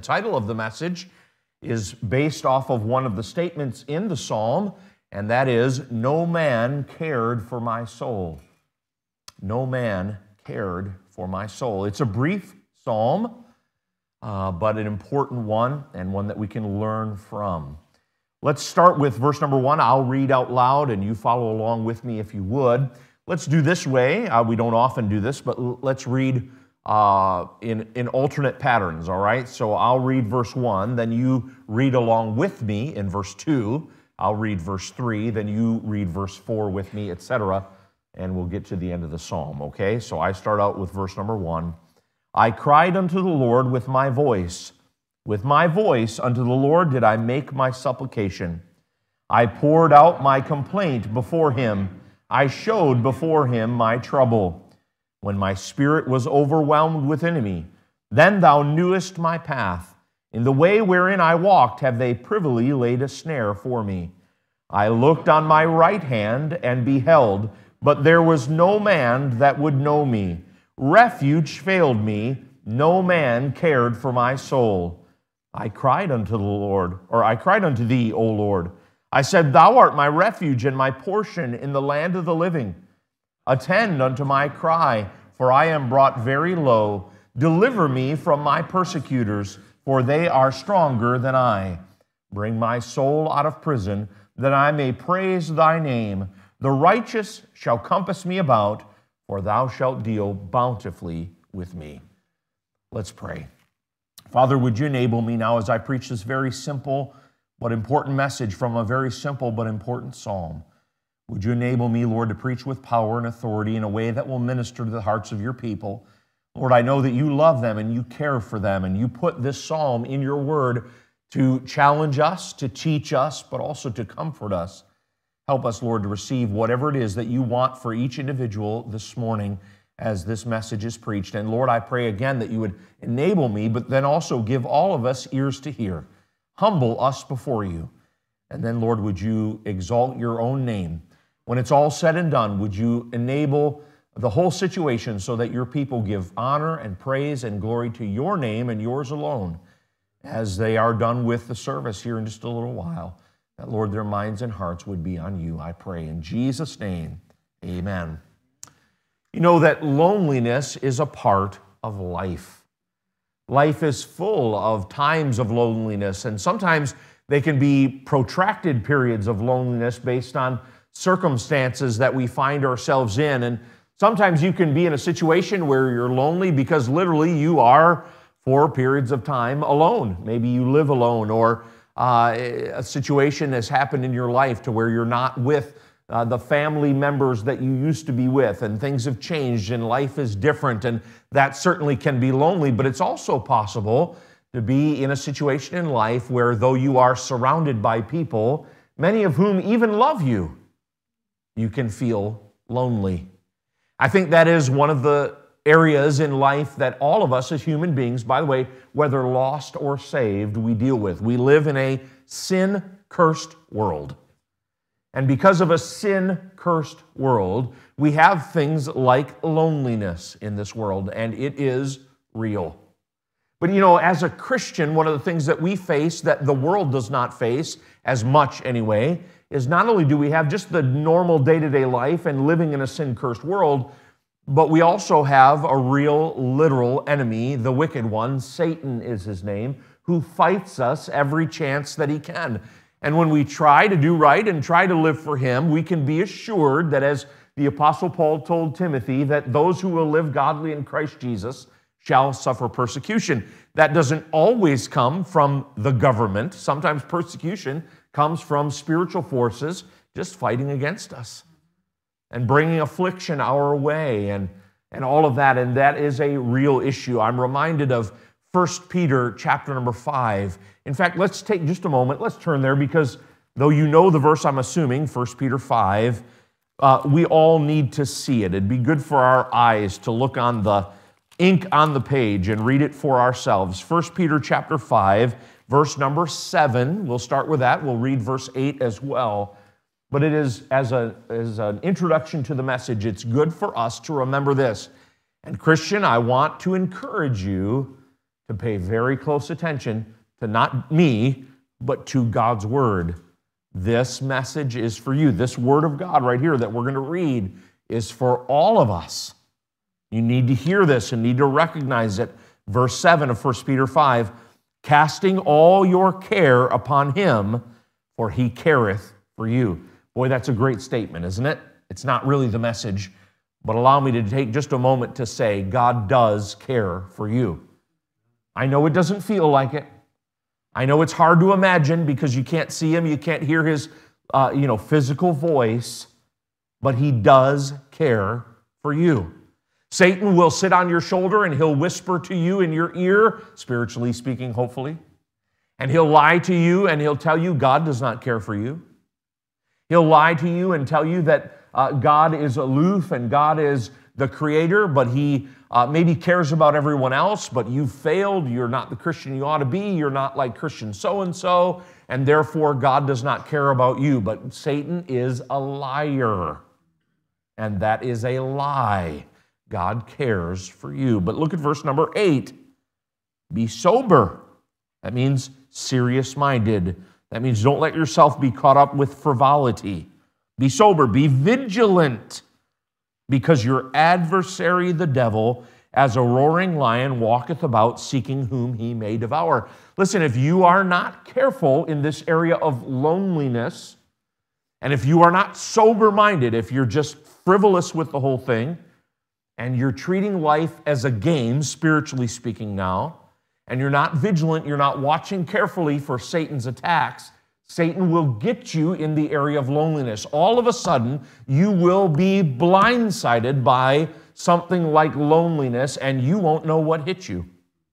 title of the message is based off of one of the statements in the psalm, and that is, "No man cared for my soul." No man cared for my soul. It's a brief psalm, but an important one, and one that we can learn from. Let's start with verse number 1. I'll read out loud, and you follow along with me if you would. Let's do this way. We don't often do this, but let's read in alternate patterns, all right? So I'll read verse 1, then you read along with me in verse 2. I'll read verse 3, then you read verse 4 with me, etc., and we'll get to the end of the psalm, okay? So I start out with verse number 1. I cried unto the Lord with my voice. With my voice unto the Lord did I make my supplication. I poured out my complaint before him. I showed before him my trouble. When my spirit was overwhelmed within me, then thou knewest my path. In the way wherein I walked have they privily laid a snare for me. I looked on my right hand and beheld, but there was no man that would know me. Refuge failed me, no man cared for my soul. I cried unto thee, O Lord. I said, Thou art my refuge and my portion in the land of the living. Attend unto my cry, for I am brought very low. Deliver me from my persecutors, for they are stronger than I. Bring my soul out of prison, that I may praise thy name. The righteous shall compass me about, for thou shalt deal bountifully with me. Let's pray. Father, would you enable me now as I preach this very simple but important message from a very simple but important psalm? Would you enable me, Lord, to preach with power and authority in a way that will minister to the hearts of your people? Lord, I know that you love them and you care for them, and you put this psalm in your word to challenge us, to teach us, but also to comfort us. Help us, Lord, to receive whatever it is that you want for each individual this morning as this message is preached. And Lord, I pray again that you would enable me, but then also give all of us ears to hear. Humble us before you. And then, Lord, would you exalt your own name? When it's all said and done, would you enable the whole situation so that your people give honor and praise and glory to your name and yours alone as they are done with the service here in just a little while? That, Lord, their minds and hearts would be on you, I pray. In Jesus' name, amen. You know that loneliness is a part of life. Life is full of times of loneliness, and sometimes they can be protracted periods of loneliness based on circumstances that we find ourselves in. And sometimes you can be in a situation where you're lonely because literally you are, for periods of time, alone. Maybe you live alone, or a situation has happened in your life to where you're not with the family members that you used to be with, and things have changed and life is different, and that certainly can be lonely. But it's also possible to be in a situation in life where, though you are surrounded by people, many of whom even love you, you can feel lonely. I think that is one of the areas in life that all of us as human beings, by the way, whether lost or saved, we deal with. We live in a sin-cursed world. And because of a sin-cursed world, we have things like loneliness in this world, and it is real. But you know, as a Christian, one of the things that we face that the world does not face, as much anyway, is not only do we have just the normal day-to-day life and living in a sin-cursed world, but we also have a real, literal enemy, the wicked one. Satan is his name, who fights us every chance that he can. And when we try to do right and try to live for him, we can be assured that, as the Apostle Paul told Timothy, that those who will live godly in Christ Jesus shall suffer persecution. That doesn't always come from the government. Sometimes persecution comes from spiritual forces just fighting against us and bringing affliction our way and all of that. And that is a real issue. I'm reminded of 1 Peter chapter number 5. In fact, let's take just a moment. Let's turn there, because though you know the verse, I'm assuming, 1 Peter 5, we all need to see it. It'd be good for our eyes to look on the ink on the page and read it for ourselves. 1 Peter chapter 5, verse number 7. We'll start with that. We'll read verse 8 as well. But it is, as an introduction to the message, it's good for us to remember this. And Christian, I want to encourage you to pay very close attention to not me, but to God's Word. This message is for you. This Word of God right here that we're going to read is for all of us. You need to hear this and need to recognize it. Verse 7 of 1 Peter 5, casting all your care upon Him, for He careth for you. Boy, that's a great statement, isn't it? It's not really the message, but allow me to take just a moment to say, God does care for you. I know it doesn't feel like it. I know it's hard to imagine because you can't see Him, you can't hear His physical voice, but He does care for you. Satan will sit on your shoulder and he'll whisper to you in your ear, spiritually speaking, hopefully, and he'll lie to you and he'll tell you God does not care for you. He'll lie to you and tell you that God is aloof and God is the creator, but He maybe cares about everyone else, but you've failed, you're not the Christian you ought to be, you're not like Christian so-and-so, and therefore God does not care about you. But Satan is a liar, and that is a lie. God cares for you. But look at verse number 8. Be sober. That means serious-minded. That means don't let yourself be caught up with frivolity. Be sober. Be vigilant, because your adversary, the devil, as a roaring lion, walketh about seeking whom he may devour. Listen, if you are not careful in this area of loneliness, and if you are not sober-minded, if you're just frivolous with the whole thing, and you're treating life as a game, spiritually speaking now, and you're not vigilant, you're not watching carefully for Satan's attacks, Satan will get you in the area of loneliness. All of a sudden, you will be blindsided by something like loneliness, and you won't know what hit you.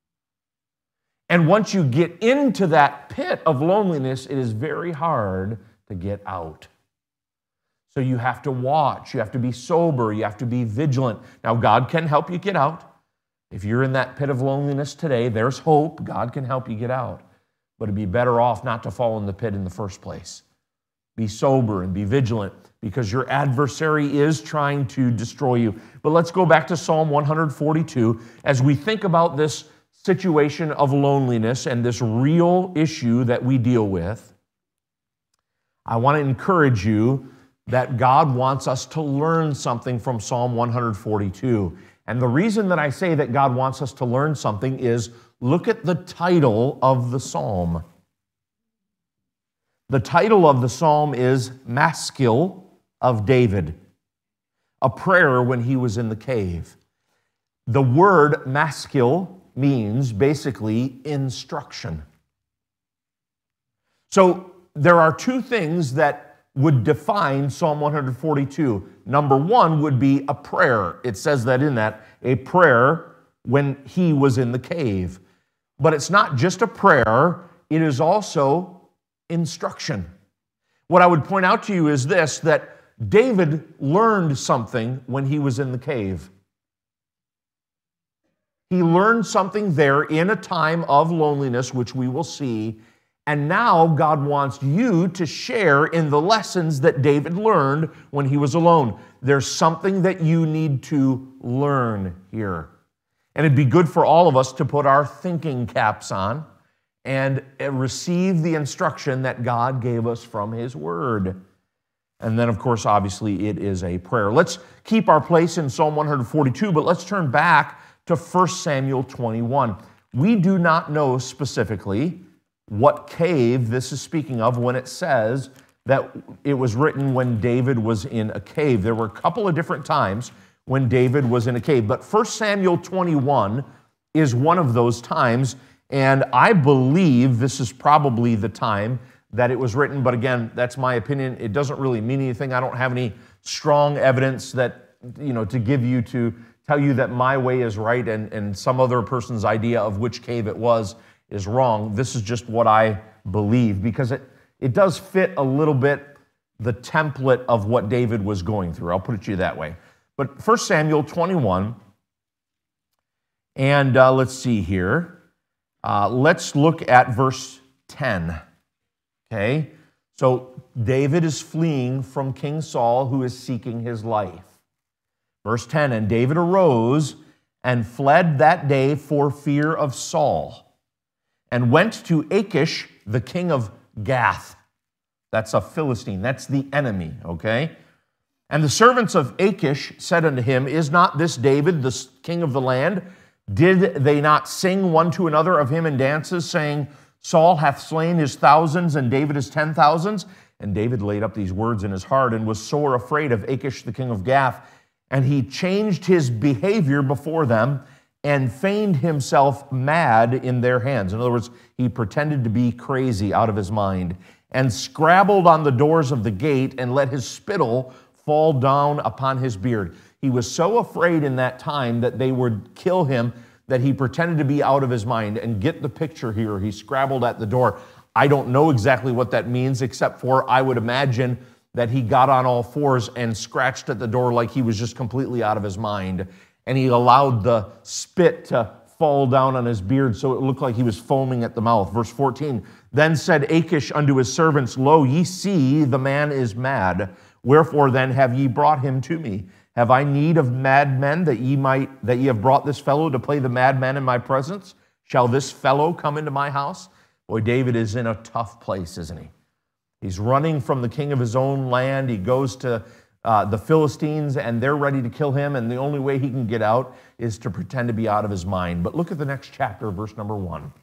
And once you get into that pit of loneliness, it is very hard to get out. So you have to watch, you have to be sober, you have to be vigilant. Now, God can help you get out. If you're in that pit of loneliness today, there's hope. God can help you get out. But it'd be better off not to fall in the pit in the first place. Be sober and be vigilant, because your adversary is trying to destroy you. But let's go back to Psalm 142 as we think about this situation of loneliness and this real issue that we deal with. I want to encourage you that God wants us to learn something from Psalm 142. And the reason that I say that God wants us to learn something is, look at the title of the psalm. The title of the psalm is Maskil of David, a prayer when he was in the cave. The word maskil means basically instruction. So there are two things that would define Psalm 142. Number one would be a prayer. It says that in that, a prayer when he was in the cave. But it's not just a prayer, it is also instruction. What I would point out to you is this, that David learned something when he was in the cave. He learned something there in a time of loneliness, which we will see. And now God wants you to share in the lessons that David learned when he was alone. There's something that you need to learn here. And it'd be good for all of us to put our thinking caps on and receive the instruction that God gave us from His Word. And then, of course, obviously, it is a prayer. Let's keep our place in Psalm 142, but let's turn back to 1 Samuel 21. We do not know specifically what cave this is speaking of when it says that it was written when David was in a cave. There were a couple of different times when David was in a cave, but 1 Samuel 21 is one of those times, and I believe this is probably the time that it was written, but again, that's my opinion. It doesn't really mean anything. I don't have any strong evidence that, to give you to tell you that my way is right and some other person's idea of which cave it was is wrong. This is just what I believe, because it does fit a little bit the template of what David was going through. I'll put it to you that way. But 1 Samuel 21, and let's see here. Let's look at verse 10. Okay? So David is fleeing from King Saul, who is seeking his life. Verse 10, and David arose and fled that day for fear of Saul, and went to Achish, the king of Gath. That's a Philistine. That's the enemy, okay? And the servants of Achish said unto him, Is not this David, the king of the land? Did they not sing one to another of him in dances, saying, Saul hath slain his thousands, and David his 10,000s? And David laid up these words in his heart, and was sore afraid of Achish, the king of Gath. And he changed his behavior before them, and feigned himself mad in their hands. In other words, he pretended to be crazy out of his mind, and scrabbled on the doors of the gate, and let his spittle fall down upon his beard. He was so afraid in that time that they would kill him that he pretended to be out of his mind. And get the picture here. He scrabbled at the door. I don't know exactly what that means, except for I would imagine that he got on all fours and scratched at the door like he was just completely out of his mind. And he allowed the spit to fall down on his beard so it looked like he was foaming at the mouth. Verse 14, Then said Achish unto his servants, Lo, ye see the man is mad. Wherefore then have ye brought him to me? Have I need of madmen that ye have brought this fellow to play the madman in my presence? Shall this fellow come into my house? Boy, David is in a tough place, isn't he? He's running from the king of his own land. He goes to the Philistines, and they're ready to kill him, and the only way he can get out is to pretend to be out of his mind. But look at the next chapter, verse number 1.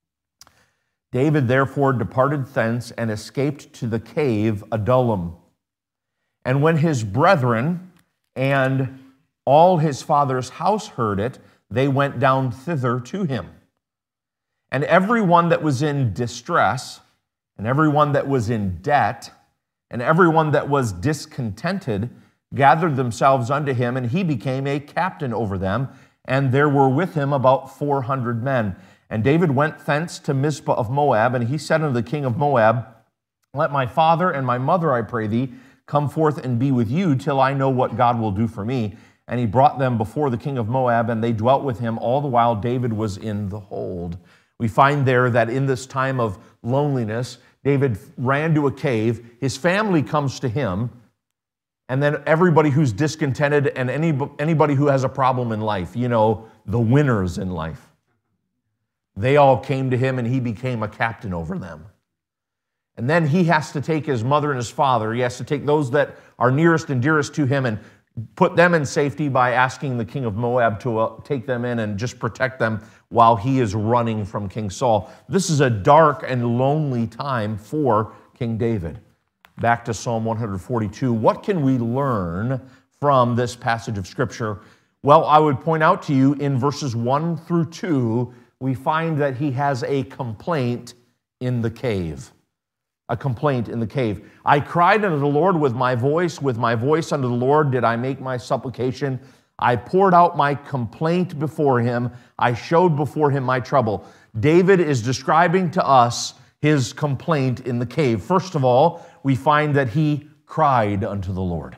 David therefore departed thence and escaped to the cave Adullam. And when his brethren and all his father's house heard it, they went down thither to him. And everyone that was in distress, and everyone that was in debt, and everyone that was discontented, gathered themselves unto him, and he became a captain over them, and there were with him about 400 men. And David went thence to Mizpah of Moab, and he said unto the king of Moab, Let my father and my mother, I pray thee, come forth and be with you till I know what God will do for me. And he brought them before the king of Moab, and they dwelt with him all the while David was in the hold. We find there that in this time of loneliness, David ran to a cave. His family comes to him, and then everybody who's discontented and anybody who has a problem in life, you know, the winners in life, they all came to him, and he became a captain over them. And then he has to take his mother and his father. He has to take those that are nearest and dearest to him and put them in safety by asking the king of Moab to take them in and just protect them while he is running from King Saul. This is a dark and lonely time for King David. Back to Psalm 142. What can we learn from this passage of Scripture? Well, I would point out to you in verses 1 through 2, we find that he has a complaint in the cave. A complaint in the cave. I cried unto the Lord with my voice unto the Lord did I make my supplication. I poured out my complaint before him. I showed before him my trouble. David is describing to us his complaint in the cave. First of all, we find that he cried unto the Lord.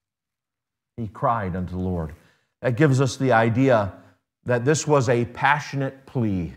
He cried unto the Lord. That gives us the idea that this was a passionate plea.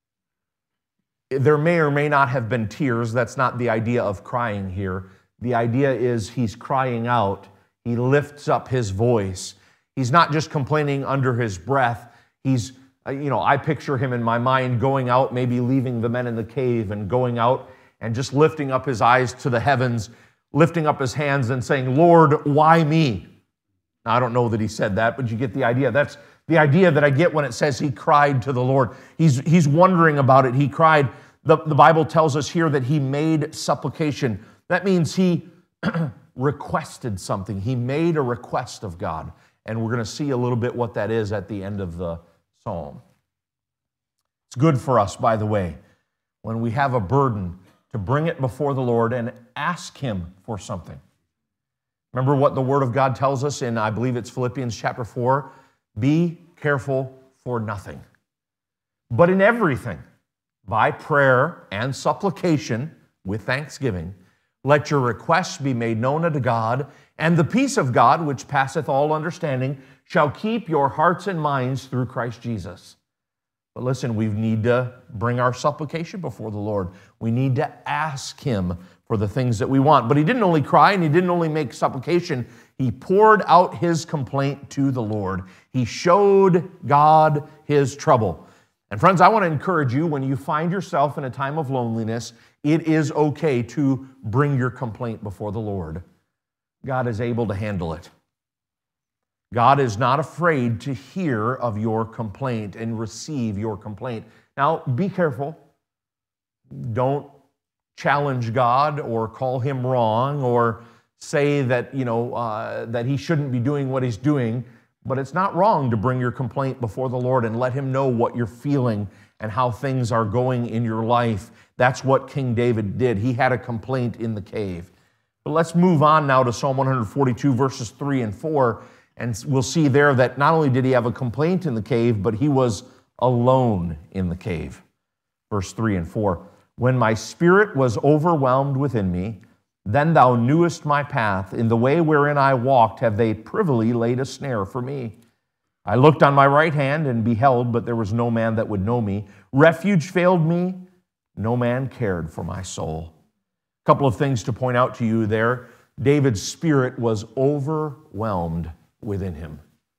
There may or may not have been tears. That's not the idea of crying here. The idea is he's crying out. He lifts up his voice. He's not just complaining under his breath. He's, I picture him in my mind going out, maybe leaving the men in the cave and going out and just lifting up his eyes to the heavens, lifting up his hands and saying, Lord, why me? Now, I don't know that he said that, but you get the idea. That's the idea that I get when it says he cried to the Lord. He's wondering about it. He cried. The Bible tells us here that he made supplication. That means he requested something. He made a request of God. And we're going to see a little bit what that is at the end of the psalm. It's good for us, by the way, when we have a burden to bring it before the Lord and ask him for something. Remember what the Word of God tells us in, I believe it's Philippians chapter 4, be careful for nothing, but in everything, by prayer and supplication with thanksgiving, let your requests be made known unto God, and the peace of God, which passeth all understanding, shall keep your hearts and minds through Christ Jesus. But listen, we need to bring our supplication before the Lord. We need to ask Him for the things that we want. But he didn't only cry and he didn't only make supplication. He poured out his complaint to the Lord. He showed God his trouble. And friends, I want to encourage you, when you find yourself in a time of loneliness, it is okay to bring your complaint before the Lord. God is able to handle it. God is not afraid to hear of your complaint and receive your complaint. Now, be careful. Don't challenge God or call Him wrong or say that, that He shouldn't be doing what He's doing. But it's not wrong to bring your complaint before the Lord and let Him know what you're feeling and how things are going in your life. That's what King David did. He had a complaint in the cave. But let's move on now to Psalm 142, verses 3 and 4. And we'll see there that not only did he have a complaint in the cave, but he was alone in the cave. Verse 3 and 4. When my spirit was overwhelmed within me, then thou knewest my path. In the way wherein I walked have they privily laid a snare for me. I looked on my right hand and beheld, but there was no man that would know me. Refuge failed me. No man cared for my soul. A couple of things to point out to you there. David's spirit was overwhelmed within him.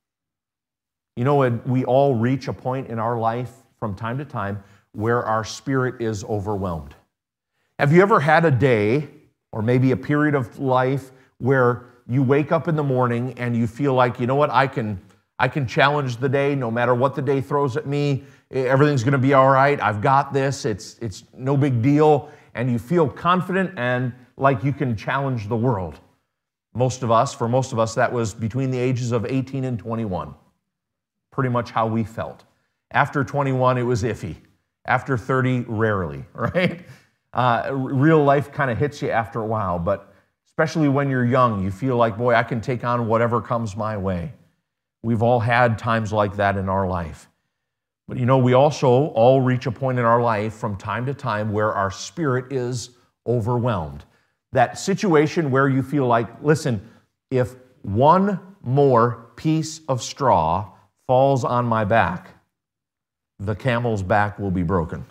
You know, we all reach a point in our life from time to time where our spirit is overwhelmed. Have you ever had a day or maybe a period of life where you wake up in the morning and you feel like, you know what, I can challenge the day no matter what the day throws at me. Everything's going to be all right. I've got this. It's no big deal. And you feel confident and like you can challenge the world. For most of us, that was between the ages of 18 and 21. Pretty much how we felt. After 21, it was iffy. After 30, rarely, right? Real life kind of hits you after a while, but especially when you're young, you feel like, boy, I can take on whatever comes my way. We've all had times like that in our life. But we also all reach a point in our life from time to time where our spirit is overwhelmed. That situation where you feel like, listen, if one more piece of straw falls on my back, the camel's back will be broken.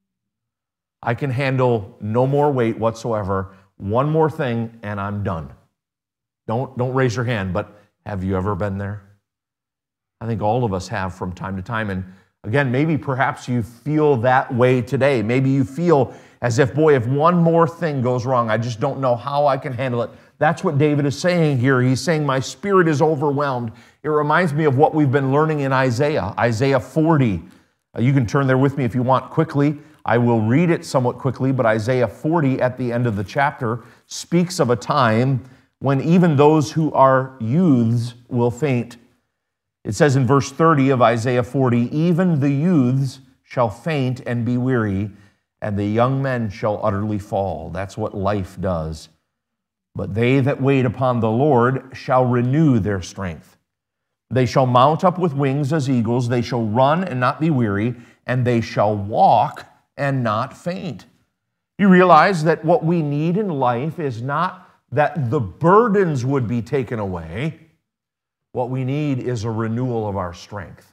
I can handle no more weight whatsoever. One more thing and I'm done. Don't raise your hand, but have you ever been there? I think all of us have from time to time. And again, maybe perhaps you feel that way today. Maybe you feel as if, boy, if one more thing goes wrong, I just don't know how I can handle it. That's what David is saying here. He's saying, my spirit is overwhelmed. It reminds me of what we've been learning in Isaiah 40. You can turn there with me if you want quickly. I will read it somewhat quickly, but Isaiah 40 at the end of the chapter speaks of a time when even those who are youths will faint. It says in verse 30 of Isaiah 40, even the youths shall faint and be weary, and the young men shall utterly fall. That's what life does. But they that wait upon the Lord shall renew their strength. They shall mount up with wings as eagles. They shall run and not be weary, and they shall walk and not faint. You realize that what we need in life is not that the burdens would be taken away. What we need is a renewal of our strength.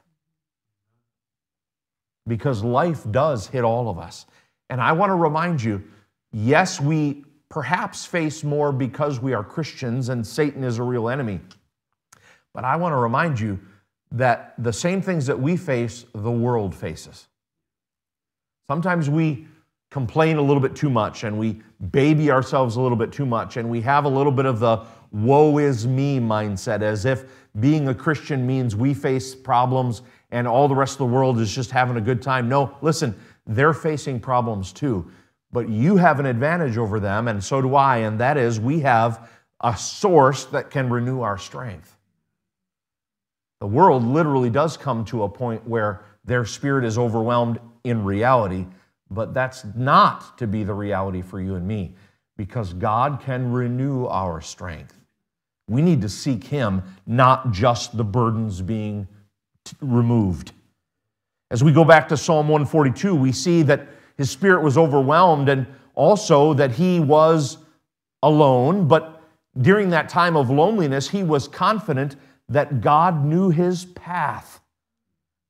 Because life does hit all of us. And I want to remind you, yes, we perhaps face more because we are Christians and Satan is a real enemy. But I want to remind you that the same things that we face, the world faces. Sometimes we complain a little bit too much and we baby ourselves a little bit too much and we have a little bit of the woe is me mindset, as if being a Christian means we face problems and all the rest of the world is just having a good time. No, listen, they're facing problems too, but you have an advantage over them, and so do I, and that is we have a source that can renew our strength. The world literally does come to a point where their spirit is overwhelmed in reality, but that's not to be the reality for you and me, because God can renew our strength. We need to seek Him, not just the burdens being removed. As we go back to Psalm 142, we see that his spirit was overwhelmed and also that he was alone, but during that time of loneliness, he was confident that God knew his path.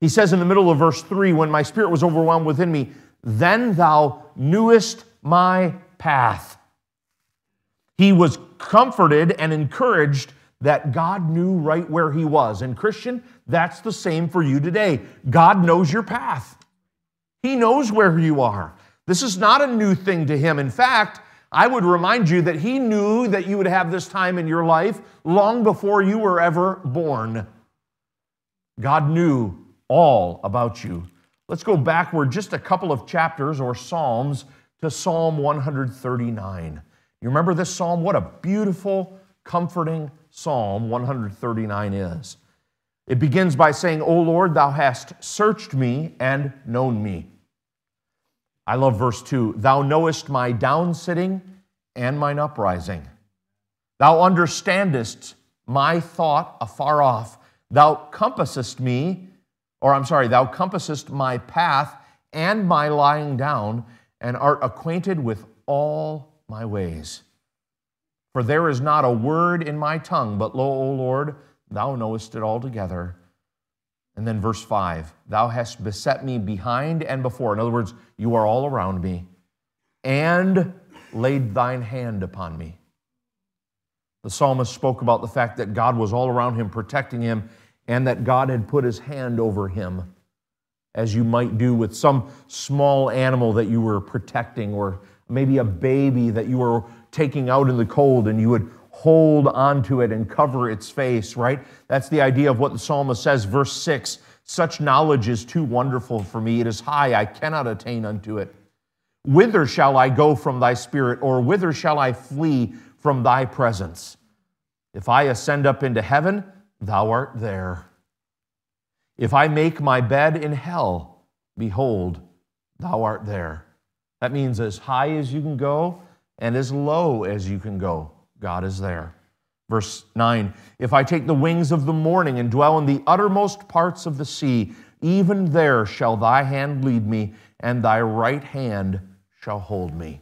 He says in the middle of verse 3, when my spirit was overwhelmed within me, then thou knewest my path. He was comforted and encouraged that God knew right where he was. And Christian, that's the same for you today. God knows your path. He knows where you are. This is not a new thing to him. In fact, I would remind you that he knew that you would have this time in your life long before you were ever born. God knew all about you. Let's go backward just a couple of chapters or psalms to Psalm 139. You remember this psalm? What a beautiful, comforting Psalm 139 is. It begins by saying, O Lord, thou hast searched me and known me. I love verse 2. Thou knowest my downsitting and mine uprising. Thou understandest my thought afar off. Thou compassest my path and my lying down, and art acquainted with all my ways. For there is not a word in my tongue, but lo, O Lord, thou knowest it altogether. And then verse 5, thou hast beset me behind and before. In other words, you are all around me, and laid thine hand upon me. The psalmist spoke about the fact that God was all around him, protecting him, and that God had put his hand over him, as you might do with some small animal that you were protecting, or maybe a baby that you were taking out in the cold, and you would hold onto it and cover its face, right? That's the idea of what the psalmist says. Verse 6, such knowledge is too wonderful for me. It is high, I cannot attain unto it. Whither shall I go from thy spirit, or whither shall I flee from thy presence? If I ascend up into heaven, thou art there. If I make my bed in hell, behold, thou art there. That means as high as you can go and as low as you can go, God is there. Verse 9, if I take the wings of the morning and dwell in the uttermost parts of the sea, even there shall thy hand lead me, and thy right hand shall hold me.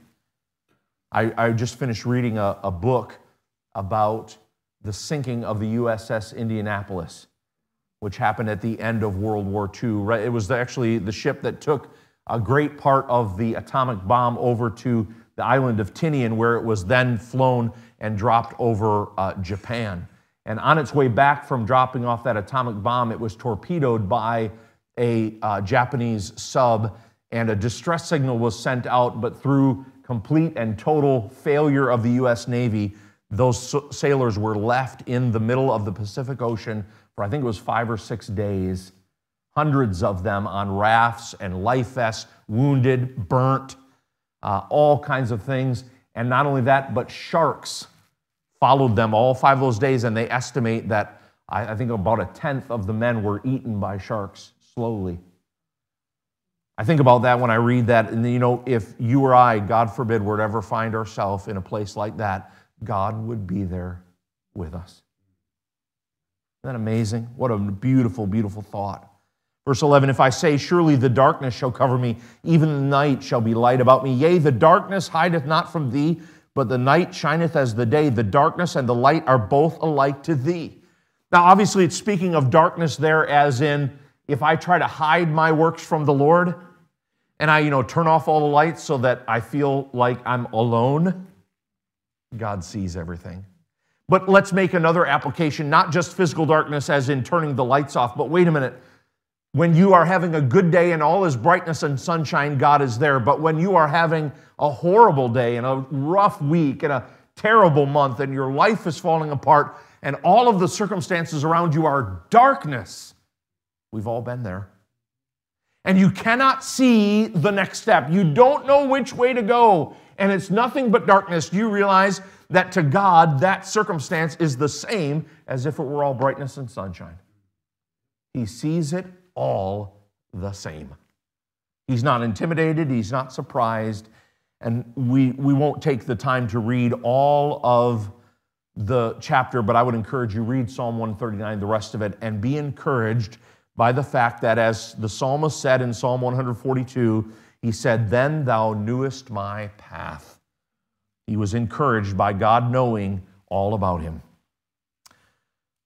I just finished reading a book about the sinking of the USS Indianapolis, which happened at the end of World War II. It was actually the ship that took a great part of the atomic bomb over to the island of Tinian, where it was then flown and dropped over Japan. And on its way back from dropping off that atomic bomb, it was torpedoed by a Japanese sub, and a distress signal was sent out, but through complete and total failure of the U.S. Navy, those sailors were left in the middle of the Pacific Ocean for I think it was 5 or 6 days, hundreds of them on rafts and life vests, wounded, burnt, all kinds of things. And not only that, but sharks followed them all 5 of those days, and they estimate that I think about 1/10 of the men were eaten by sharks slowly. I think about that when I read that, and you know, if you or I, God forbid, were to ever find ourselves in a place like that, God would be there with us. Isn't that amazing? What a beautiful, beautiful thought. Verse 11, if I say, surely the darkness shall cover me, even the night shall be light about me. Yea, the darkness hideth not from thee, but the night shineth as the day. The darkness and the light are both alike to thee. Now, obviously, it's speaking of darkness there as in, if I try to hide my works from the Lord, and I, turn off all the lights so that I feel like I'm alone, God sees everything. But let's make another application, not just physical darkness as in turning the lights off, but wait a minute. When you are having a good day and all is brightness and sunshine, God is there. But when you are having a horrible day and a rough week and a terrible month and your life is falling apart and all of the circumstances around you are darkness, we've all been there. And you cannot see the next step. You don't know which way to go. And it's nothing but darkness. You realize that to God, that circumstance is the same as if it were all brightness and sunshine. He sees it all the same. He's not intimidated. He's not surprised. And we won't take the time to read all of the chapter, but I would encourage you, read Psalm 139, the rest of it, and be encouraged by the fact that, as the psalmist said in Psalm 142, he said, then thou knewest my path. He was encouraged by God knowing all about him.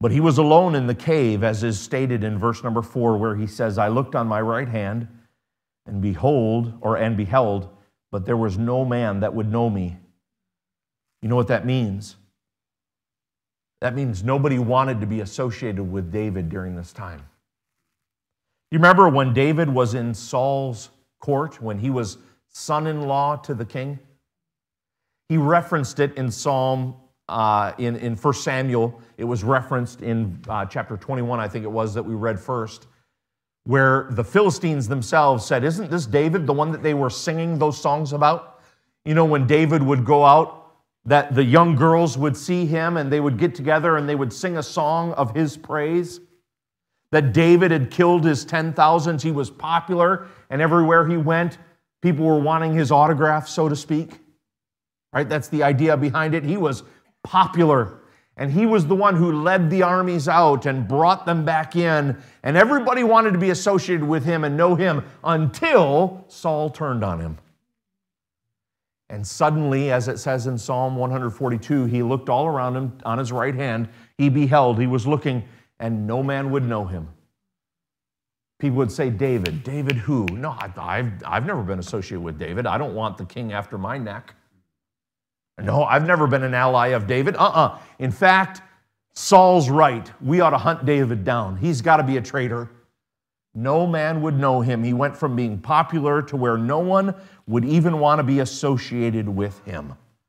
But he was alone in the cave, as is stated in verse number 4, where he says, I looked on my right hand and beheld, but there was no man that would know me. You know what that means? That means nobody wanted to be associated with David during this time. You remember when David was in Saul's court, when he was son-in-law to the king? He referenced it in in 1 Samuel. It was referenced in chapter 21, I think it was, that we read first, where the Philistines themselves said, isn't this David, the one that they were singing those songs about? You know, when David would go out, that the young girls would see him and they would get together and they would sing a song of his praise. That David had killed his 10,000s. He was popular, and everywhere he went, people were wanting his autograph, so to speak. Right? That's the idea behind it. He was popular, and he was the one who led the armies out and brought them back in, and everybody wanted to be associated with him and know him until Saul turned on him. And suddenly, as it says in Psalm 142, he looked all around him on his right hand. He beheld, he was looking, and no man would know him. People would say, David. David who? No, I've never been associated with David. I don't want the king after my neck. No, I've never been an ally of David. In fact, Saul's right. We ought to hunt David down. He's got to be a traitor. No man would know him. He went from being popular to where no one would even want to be associated with him.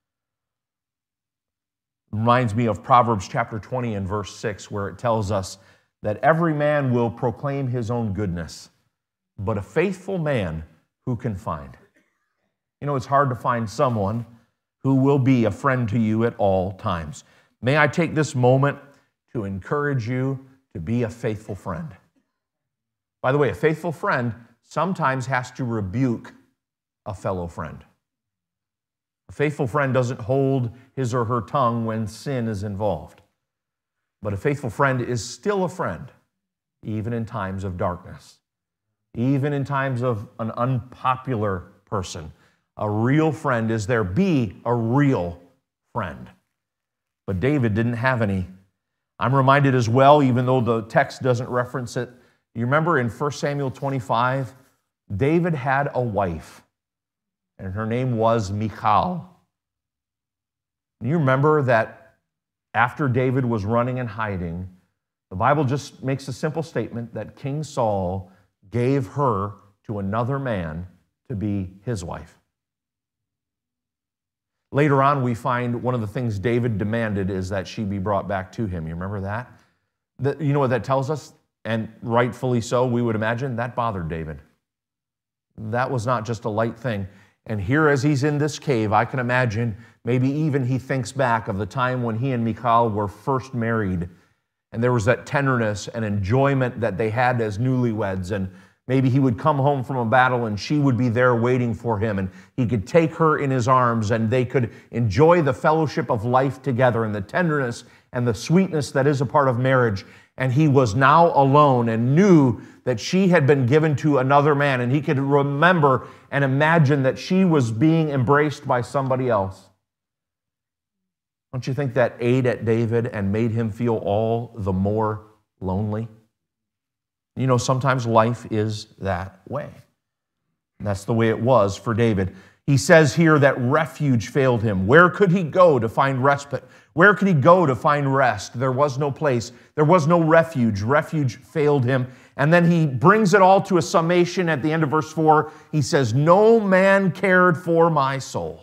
Reminds me of Proverbs chapter 20 and verse 6, where it tells us that every man will proclaim his own goodness, but a faithful man who can find. You know, it's hard to find someone who will be a friend to you at all times. May I take this moment to encourage you to be a faithful friend. By the way, a faithful friend sometimes has to rebuke a fellow friend. A faithful friend doesn't hold his or her tongue when sin is involved. But a faithful friend is still a friend, even in times of darkness, even in times of an unpopular person. A real friend is there. Be a real friend. But David didn't have any. I'm reminded as well, even though the text doesn't reference it, you remember in 1 Samuel 25, David had a wife, and her name was Michal. You remember that after David was running and hiding, the Bible just makes a simple statement that King Saul gave her to another man to be his wife. Later on, we find one of the things David demanded is that she be brought back to him. You remember that? You know what that tells us? And rightfully so, we would imagine, that bothered David. That was not just a light thing. And here as he's in this cave, I can imagine maybe even he thinks back of the time when he and Michal were first married, and there was that tenderness and enjoyment that they had as newlyweds, and maybe he would come home from a battle and she would be there waiting for him, and he could take her in his arms and they could enjoy the fellowship of life together and the tenderness and the sweetness that is a part of marriage. And he was now alone and knew that she had been given to another man, and he could remember and imagine that she was being embraced by somebody else. Don't you think that ate at David and made him feel all the more lonely? You know, sometimes life is that way. And that's the way it was for David. He says here that refuge failed him. Where could he go to find respite? Where could he go to find rest? There was no place. There was no refuge. Refuge failed him. And then he brings it all to a summation at the end of verse 4. He says, no man cared for my soul.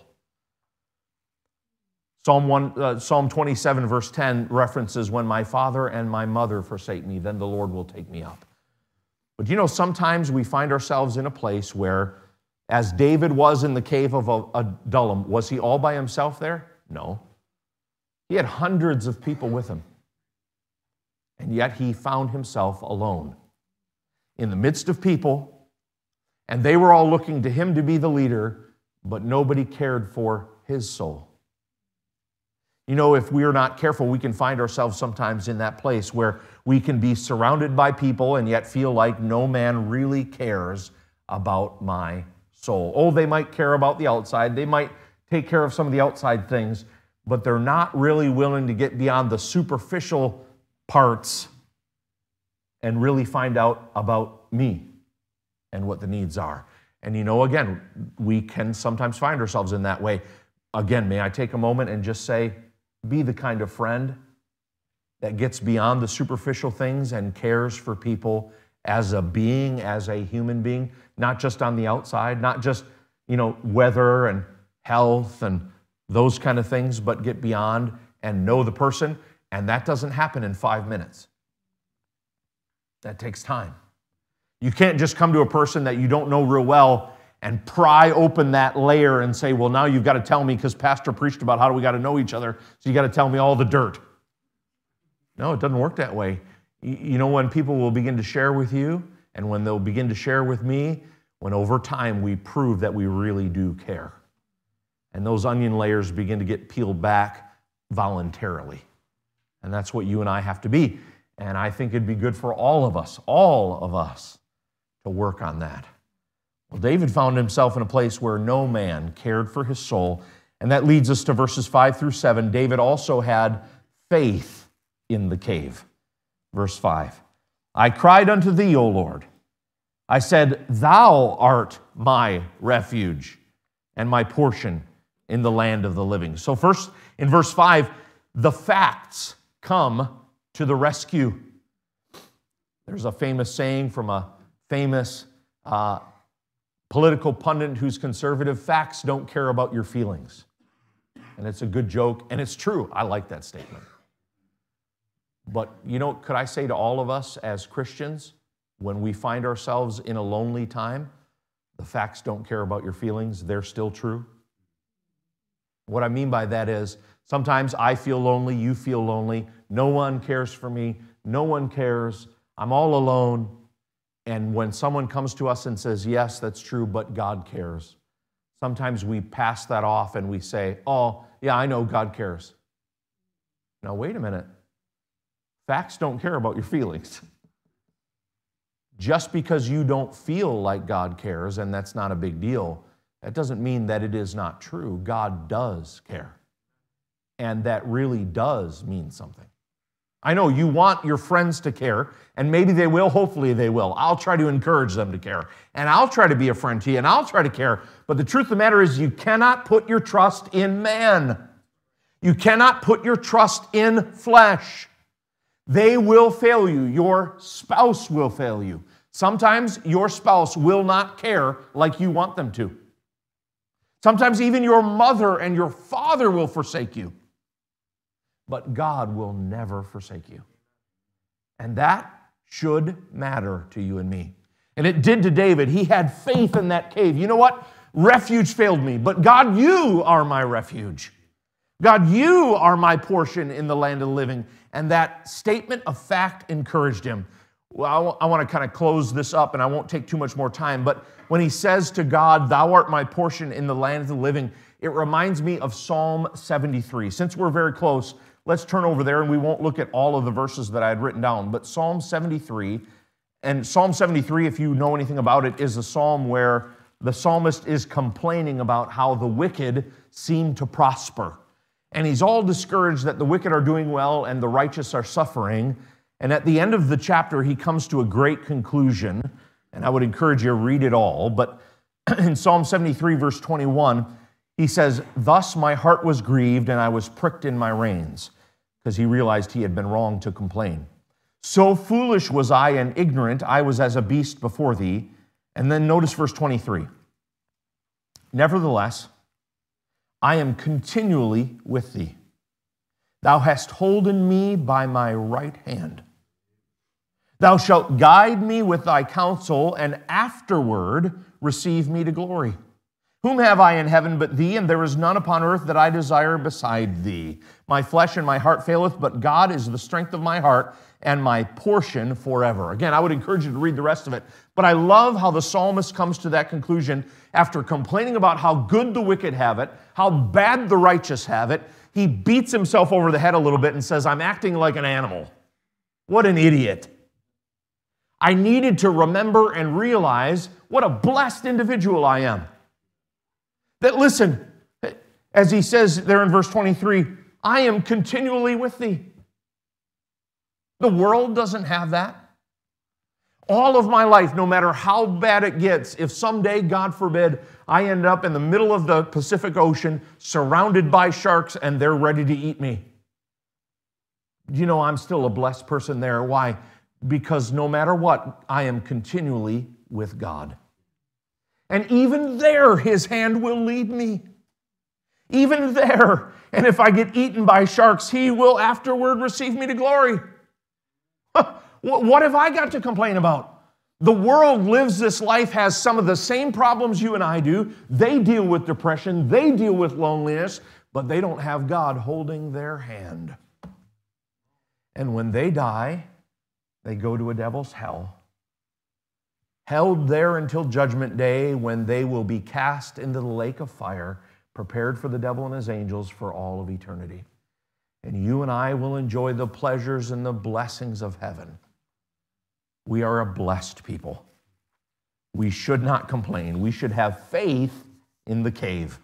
Psalm 27 verse 10 references, when my father and my mother forsake me, then the Lord will take me up. But you know, sometimes we find ourselves in a place where, as David was in the cave of Adullam, was he all by himself there? No. He had hundreds of people with him. And yet he found himself alone in the midst of people, and they were all looking to him to be the leader, but nobody cared for his soul. You know, if we are not careful, we can find ourselves sometimes in that place where we can be surrounded by people and yet feel like no man really cares about my soul. Oh, they might care about the outside. They might take care of some of the outside things, but they're not really willing to get beyond the superficial parts and really find out about me and what the needs are. And again, we can sometimes find ourselves in that way. Again, may I take a moment and just say, be the kind of friend that gets beyond the superficial things and cares for people as a being, as a human being, not just on the outside, not just, weather and health and those kind of things, but get beyond and know the person. And that doesn't happen in 5 minutes. That takes time. You can't just come to a person that you don't know real well and pry open that layer and say, well, now you've got to tell me because Pastor preached about how do we got to know each other, so you got to tell me all the dirt. No, it doesn't work that way. When people will begin to share with you and when they'll begin to share with me, when over time we prove that we really do care. And those onion layers begin to get peeled back voluntarily. And that's what you and I have to be. And I think it'd be good for all of us, to work on that. Well, David found himself in a place where no man cared for his soul. And that leads us to verses 5 through 7. David also had faith in the cave. Verse 5. I cried unto thee, O Lord. I said, thou art my refuge and my portion in the land of the living. So first, in verse 5, the facts come to the rescue. There's a famous saying from a famous political pundit who's conservative: facts don't care about your feelings. And it's a good joke, and it's true. I like that statement. But, could I say to all of us as Christians, when we find ourselves in a lonely time, the facts don't care about your feelings, they're still true? What I mean by that is, sometimes I feel lonely, you feel lonely, no one cares for me, no one cares, I'm all alone. And when someone comes to us and says, yes, that's true, but God cares, sometimes we pass that off and we say, oh, yeah, I know God cares. Now, wait a minute. Facts don't care about your feelings. Just because you don't feel like God cares, and that's not a big deal, that doesn't mean that it is not true. God does care. And that really does mean something. I know you want your friends to care, and maybe they will, hopefully they will. I'll try to encourage them to care, and I'll try to be a friend to you, and I'll try to care. But the truth of the matter is, you cannot put your trust in man. You cannot put your trust in flesh. They will fail you. Your spouse will fail you. Sometimes your spouse will not care like you want them to. Sometimes even your mother and your father will forsake you. But God will never forsake you. And that should matter to you and me. And it did to David. He had faith in that cave. You know what? Refuge failed me, but God, you are my refuge. God, you are my portion in the land of the living. And that statement of fact encouraged him. Well, I want to kind of close this up, and I won't take too much more time, but when he says to God, thou art my portion in the land of the living, it reminds me of Psalm 73. Since we're very close, let's turn over there, and we won't look at all of the verses that I had written down, but Psalm 73, and Psalm 73, if you know anything about it, is a psalm where the psalmist is complaining about how the wicked seem to prosper. And he's all discouraged that the wicked are doing well and the righteous are suffering. And at the end of the chapter, he comes to a great conclusion, and I would encourage you to read it all. But in Psalm 73, verse 21, he says, thus my heart was grieved and I was pricked in my reins, because he realized he had been wrong to complain. So foolish was I and ignorant, I was as a beast before thee. And then notice verse 23. Nevertheless, I am continually with thee. Thou hast holden me by my right hand. Thou shalt guide me with thy counsel, and afterward receive me to glory. Whom have I in heaven but thee? And there is none upon earth that I desire beside thee. My flesh and my heart faileth, but God is the strength of my heart and my portion forever. Again, I would encourage you to read the rest of it. But I love how the psalmist comes to that conclusion after complaining about how good the wicked have it, how bad the righteous have it. He beats himself over the head a little bit and says, I'm acting like an animal. What an idiot. I needed to remember and realize what a blessed individual I am. That, listen, as he says there in verse 23, I am continually with thee. The world doesn't have that. All of my life, no matter how bad it gets, if someday, God forbid, I end up in the middle of the Pacific Ocean, surrounded by sharks, and they're ready to eat me, you know I'm still a blessed person there. Why? Because no matter what, I am continually with God. And even there, His hand will lead me. Even there. And if I get eaten by sharks, He will afterward receive me to glory. What have I got to complain about? The world lives this life, has some of the same problems you and I do. They deal with depression, they deal with loneliness, but they don't have God holding their hand. And when they die, they go to a devil's hell, held there until judgment day, when they will be cast into the lake of fire, prepared for the devil and his angels for all of eternity. And you and I will enjoy the pleasures and the blessings of heaven. We are a blessed people. We should not complain. We should have faith in the cave.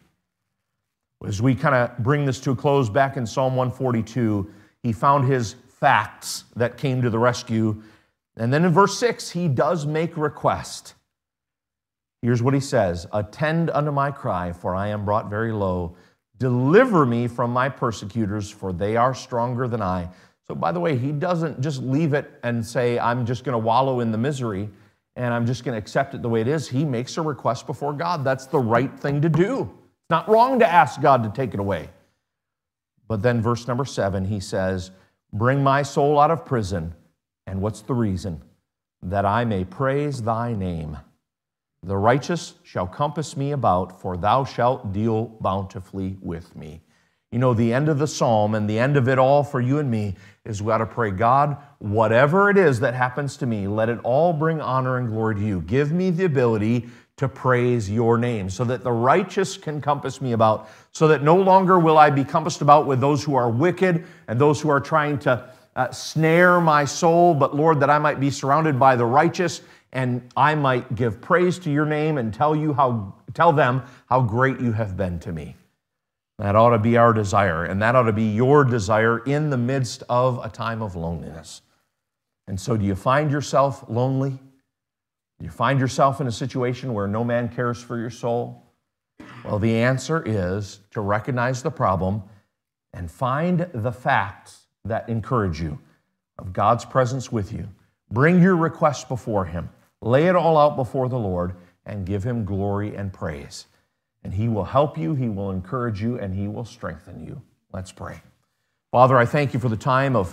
As we kind of bring this to a close, back in Psalm 142, he found his facts that came to the rescue. And then in verse 6, he does make request. Here's what he says: "Attend unto my cry, for I am brought very low. Deliver me from my persecutors, for they are stronger than I." So by the way, he doesn't just leave it and say, I'm just going to wallow in the misery and I'm just going to accept it the way it is. He makes a request before God. That's the right thing to do. It's not wrong to ask God to take it away. But then verse number 7, he says, "Bring my soul out of prison." And what's the reason? "That I may praise thy name. The righteous shall compass me about, for thou shalt deal bountifully with me." You know, the end of the psalm and the end of it all for you and me is we got to pray, God, whatever it is that happens to me, let it all bring honor and glory to you. Give me the ability to praise your name so that the righteous can compass me about, so that no longer will I be compassed about with those who are wicked and those who are trying to snare my soul, but Lord, that I might be surrounded by the righteous and I might give praise to your name and tell them how great you have been to me. That ought to be our desire, and that ought to be your desire in the midst of a time of loneliness. And so do you find yourself lonely? Do you find yourself in a situation where no man cares for your soul? Well, the answer is to recognize the problem and find the facts that encourage you of God's presence with you. Bring your requests before Him. Lay it all out before the Lord and give Him glory and praise. And He will help you, He will encourage you, and He will strengthen you. Let's pray. Father, I thank you for the time of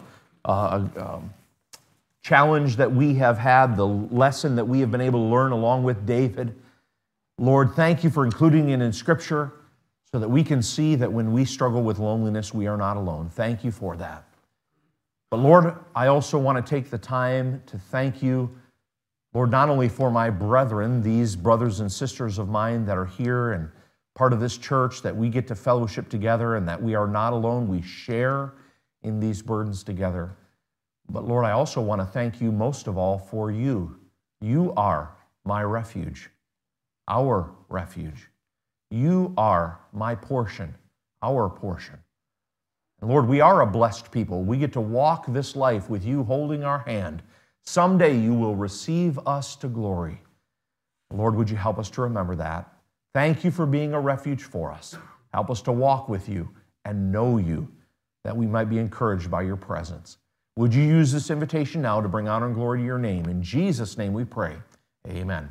challenge that we have had, the lesson that we have been able to learn along with David. Lord, thank you for including it in Scripture so that we can see that when we struggle with loneliness, we are not alone. Thank you for that. But Lord, I also want to take the time to thank you, Lord, not only for my brethren, these brothers and sisters of mine that are here and part of this church, that we get to fellowship together and that we are not alone. We share in these burdens together. But Lord, I also want to thank you most of all for you. You are my refuge, our refuge. You are my portion, our portion. And Lord, we are a blessed people. We get to walk this life with you holding our hand. Someday you will receive us to glory. Lord, would you help us to remember that? Thank you for being a refuge for us. Help us to walk with you and know you, that we might be encouraged by your presence. Would you use this invitation now to bring honor and glory to your name? In Jesus' name we pray. Amen.